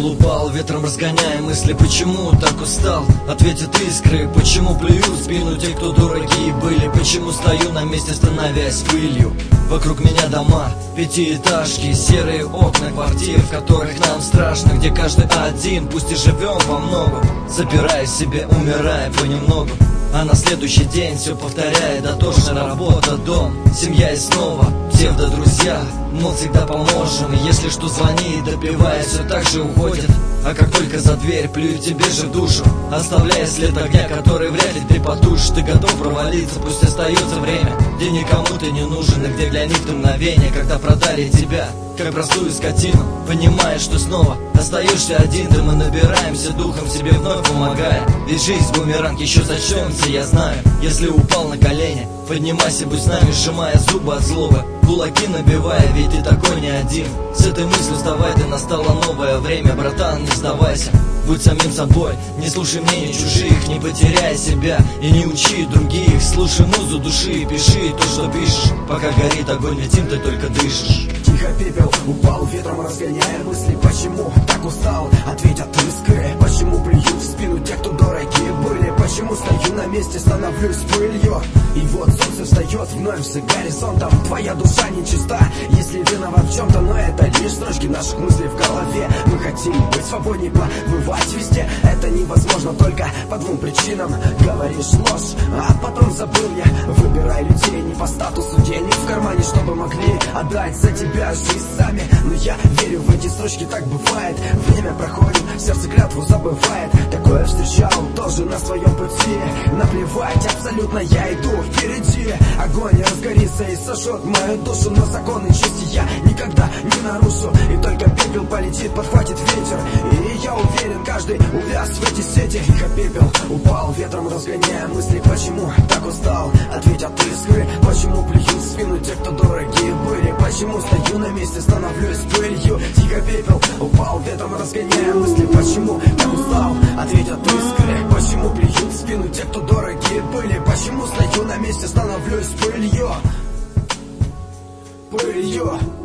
пепел упал, ветром разгоняя мысли, почему так устал? Ответят искры, почему плюют в спину те, кто дураки были? Почему стою на месте, становясь пылью? Вокруг меня дома, пятиэтажки, серые окна квартир, в которых нам страшно, где каждый один, пусть и живем во многом, запирая себе, умирая понемногу. А на следующий день все повторяет, дотошная работа, дом, семья и снова псевдо-друзья. Мы всегда поможем, и если что, звони, и допивая, все так же уходит. А как только за дверь плюют тебе же в душу, оставляя след огня, который вряд ли ты потушишь. Ты готов провалиться, пусть остается время, где никому ты не нужен, и где для них ты мгновение, когда продали тебя как простую скотину, понимая, что снова остаешься один. Да мы набираемся духом, себе вновь помогая, ведь жизнь бумеранг еще зачнется, я знаю. Если упал на колени, поднимайся, будь с нами, сжимая зубы от злобы, кулаки набивая, ведь ты такой не один. С этой мыслью вставай, ты, настало новое время, братан, не сдавайся. Будь самим собой, не слушай мнений чужих, не потеряй себя и не учи других. Слушай музу души, пиши то, что пишешь, пока горит огонь, ведь им ты только дышишь. Тихо пепел упал, ветром разгоняя мысли, почему так устал? Ответят искры, почему плюют в спину те, кто дорогие были? Почему стою на месте, становлюсь пылью? И вот солнце встает вновь за горизонтом, твоя душа нечиста, если виноват в чем-то, но это лишь строчки наших мыслей в голове. Мы хотим быть свободнее, побывать везде, это невозможно только по двум причинам. Говоришь ложь, а потом забыл я. Выбирай людей не по статусу, денег в кармане, чтобы могли отдать за тебя жизнь сами. Но я верю в эти строчки, так бывает. Время проходит, сердце клятву забывает. Такое встречал тоже на своем пути. Наплевать, абсолютно я иду впереди. Огонь разгорится и сожжет мою душу, но законы чести я никогда не нарушу. И только пепел полетит, подхватит ветер, и я уверен, каждый увяз в эти сети. Тихо пепел упал, ветром разгоняя мысли, почему так устал? Ответят искры, почему плюют в спину те, кто дорогие были? Почему стою на месте, становлюсь пылью? Тихо пепел упал, ветром разгоняя мысли, почему так устал? Ответят искры, почему плюют в спину те, кто дорогие были? Почему стою на месте, становлюсь пылью? Пылью.